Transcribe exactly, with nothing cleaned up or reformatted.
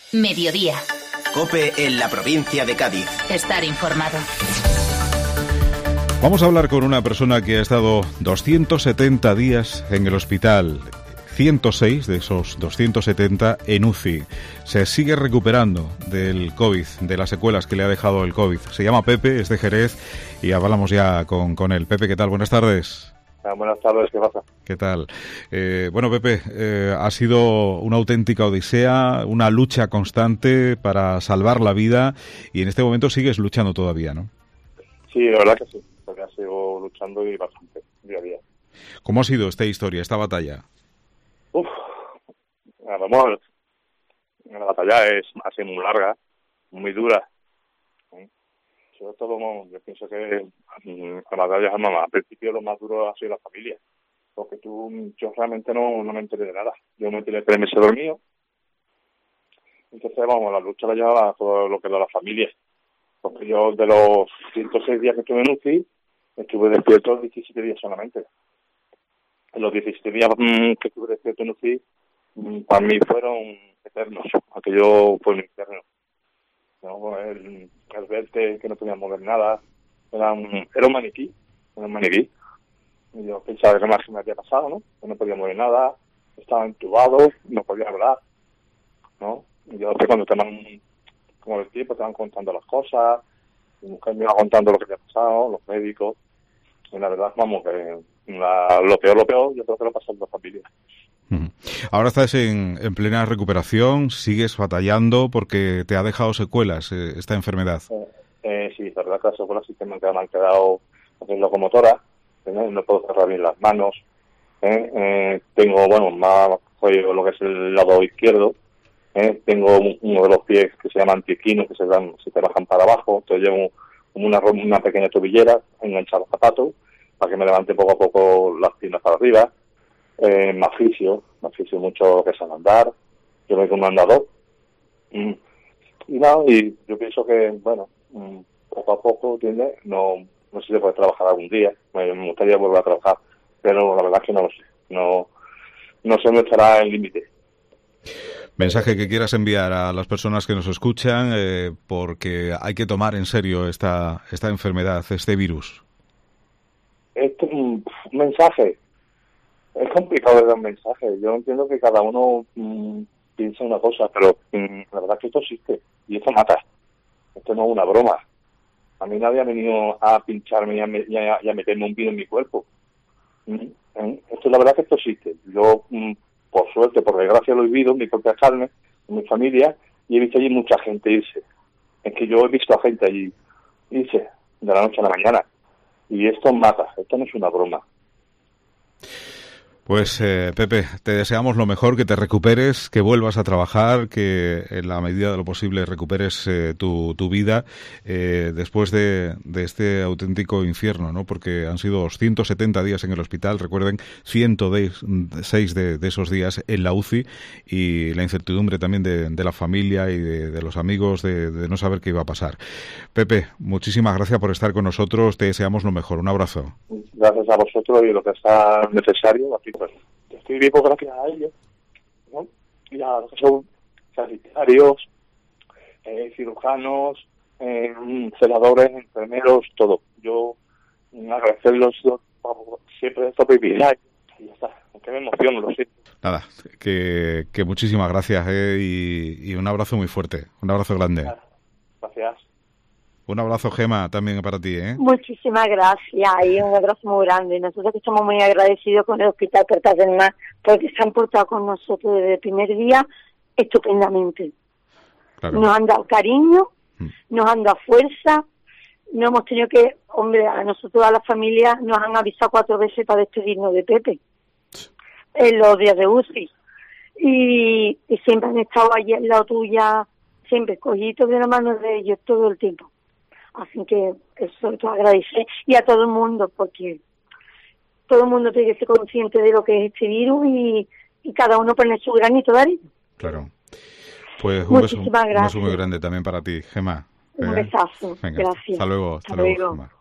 Mediodía. COPE en la provincia de Cádiz. Estar informado. Vamos a hablar con una persona que ha estado doscientos setenta días en el hospital, ciento seis de esos doscientos setenta en U C I. Se sigue recuperando del COVID, de las secuelas que le ha dejado el COVID. Se llama Pepe, es de Jerez y hablamos ya con, con él. Pepe, ¿qué tal? Buenas tardes. Ah, buenas tardes, ¿qué pasa? ¿Qué tal? Eh, bueno, Pepe, eh, ha sido una auténtica odisea, una lucha constante para salvar la vida y en este momento sigues luchando todavía, ¿no? Sí, la verdad que sí, porque sigo luchando y bastante, día a día. ¿Cómo ha sido esta historia, esta batalla? Uf, vamos, la batalla es así muy larga, muy dura. Sobre todo, yo pienso que la batalla es más, al principio lo más duro ha sido la familia, porque tú, yo realmente no, no me enteré de nada. Yo me enteré tres meses dormido, entonces vamos, la lucha la llevaba todo lo que era la familia, porque yo de los ciento seis días que estuve en U C I, estuve despierto diecisiete días solamente. En los diecisiete días mmm, que estuve despierto en U C I, mmm, para mí fueron eternos, aquello fue un infierno. ¿No? El, el verte que no podía mover nada, era un, era un maniquí, era un maniquí. Y yo pensaba que más que me había pasado, ¿no? Que no podía mover nada, estaba entubado, no podía hablar, ¿no? Y yo después cuando te van, como el tiempo, te van contando las cosas, mi mujer me iba contando lo que había pasado, los médicos, y la verdad, vamos, que la, lo peor, lo peor, yo creo que lo pasó en la familia. Ahora estás en, en plena recuperación, sigues batallando porque te ha dejado secuelas eh, esta enfermedad. Eh, eh, sí, la verdad que las secuelas sí que me han quedado en locomotora, ¿eh? No puedo cerrar bien las manos, ¿eh? Eh, tengo, bueno, más juego lo que es el lado izquierdo, ¿eh? Tengo uno de los pies que se llama antiquino, que se dan, se te bajan para abajo, entonces llevo como una, una pequeña tobillera enganchada al zapato para que me levante poco a poco las piernas para arriba. Eh, me aficio, me aficio mucho lo que es al andar, yo voy con un andador, mm. y nada, y yo pienso que, bueno, mm, poco a poco, ¿entiendes? No, no sé si se puede trabajar algún día, me, me gustaría volver a trabajar, pero la verdad es que no lo sé, no, no sé dónde estará el límite. Mensaje que quieras enviar a las personas que nos escuchan, eh, porque hay que tomar en serio esta, esta enfermedad, este virus. Esto es un mensaje. Es complicado dar un mensaje. Yo entiendo que cada uno mmm, piensa una cosa, pero mmm, la verdad es que esto existe y esto mata. Esto no es una broma. A mí nadie ha venido a pincharme y a, me, y a, y a meterme un virus en mi cuerpo. ¿Mm? ¿Eh? Esto la verdad es que esto existe. Yo, mmm, por suerte, por desgracia, lo he vivido en mi propia carne, en mi familia, y he visto allí mucha gente irse. Es que yo he visto a gente allí irse de la noche a la mañana. Y esto mata. Esto no es una broma. Pues eh, Pepe, te deseamos lo mejor, que te recuperes, que vuelvas a trabajar, que en la medida de lo posible recuperes eh, tu, tu vida eh, después de, de este auténtico infierno, ¿no? Porque han sido ciento setenta días en el hospital, recuerden, ciento seis de, de esos días en la U C I y la incertidumbre también de, de la familia y de, de los amigos de, de no saber qué iba a pasar. Pepe, muchísimas gracias por estar con nosotros, te deseamos lo mejor, un abrazo. Gracias a vosotros y lo que sea necesario, aquí pues estoy vivo gracias a ellos, ¿no? Y a los que son sanitarios, eh, cirujanos, eh, celadores, enfermeros, todo. Yo agradecerlos siempre esto vivirá y ya está, aunque me emociono, lo siento. Nada, que, que muchísimas gracias eh, y, y un abrazo muy fuerte, un abrazo grande. Gracias. Un abrazo, Gema, también para ti, ¿eh? Muchísimas gracias y un abrazo muy grande. Nosotros que estamos muy agradecidos con el Hospital Puertas del Mar porque se han portado con nosotros desde el primer día estupendamente. Claro. Nos han dado cariño, mm. nos han dado fuerza, no hemos tenido que, hombre, a nosotros, a la familia, nos han avisado cuatro veces para despedirnos de Pepe en los días de U C I. Y, y siempre han estado allí al lado tuya, siempre cogidos de la mano de ellos todo el tiempo. Así que eso te agradece y a todo el mundo, porque todo el mundo tiene que ser consciente de lo que es este virus y, y cada uno pone su granito de arena. Claro. Pues un beso, un beso muy grande también para ti, Gema. Un besazo. Venga, gracias. Hasta luego. Hasta, hasta luego, luego. Gema.